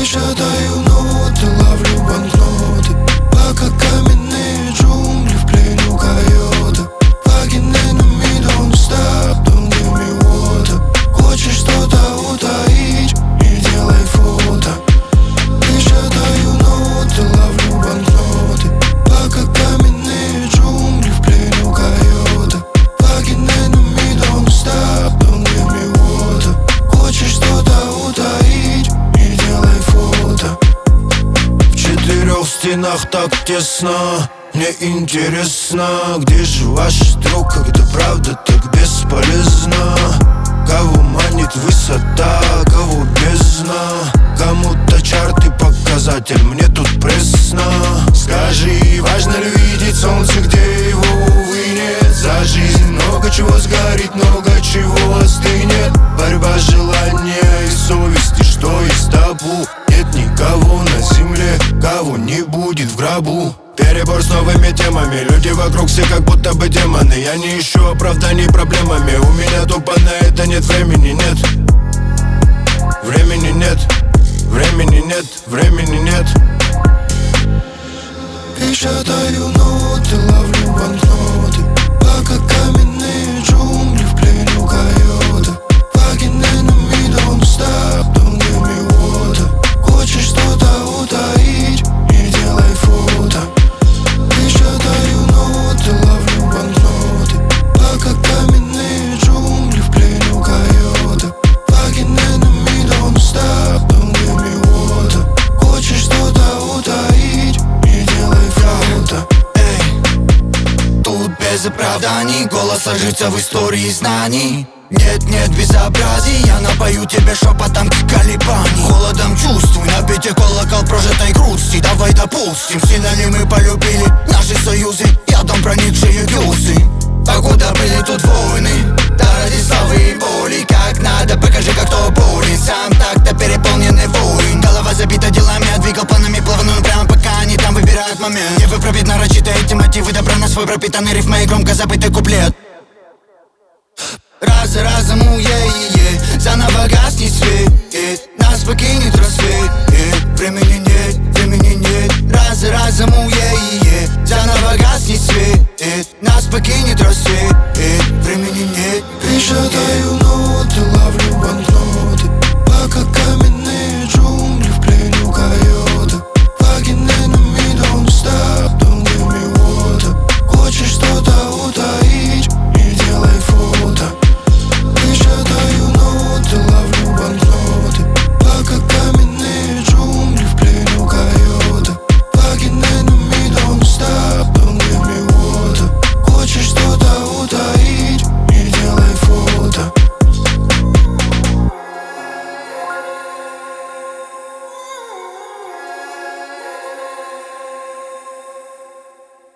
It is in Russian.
Печатаю ноты, ловлю банкноты, пока каменные джунгли в плену койота. Fucking enemy, don't stop, don't give me water. Хочешь что-то утаить, не делай фото. Печатаю ноты, ловлю банкноты, пока каменные джунгли в плену койота. Fucking enemy, don't stop, don't give me water. Хочешь что-то утаить, не делай фото. В четырех стенах так тесно, мне интересно, где же ваш друг, когда правда так бесполезна? Кого манит высота, кого бездна? Кому-то чарты показатель, мне тут пресно. Скажи, важно ли видеть солнце, где его, увы, нет? За жизнь много чего сгорит, много чего остынет. Борьба желания и совести, что есть табу. Нет никого на земле, кого не будет в гробу. Перебор с новыми темами, люди вокруг все как будто бы демоны. Я не ищу оправданий проблемами, у меня тупо на это нет времени, нет. Времени нет, времени нет, времени нет. Печатаю ноты, ловлю банкноты, пока каменные джунгли в плену койота. Fucking enemy, don't stop, don't give me water. Хочешь что-то утаить, не делай фото. Печатаю ноты, ловлю банкноты, пока каменные джунгли в плену койота. Fucking enemy, don't stop, don't give me water. Хочешь что-то утаить, не делай фото. Тут без оправданий, голос ложится в истории знаний. Нет безобразий, я напою тебе шепотом колебаний. Холодом чувствуй, набейте колокол прожитой грусти. Давай допустим, сильно ли мы полюбили наши союзы, ядом проникшие гюзы. Покуда были тут войны, да ради славы и боли. Как надо, покажи, как кто болен. Сам так-то переполненный воин. Голова забита делами, я двигал планами, плавно, но прямо пока они там выбирают момент. Не выправить нарочито эти мотивы, добра на свой пропитанный рифмой и громко забытый куплет. Раз за разом, заново гаснет свет, нас покинет рассвет.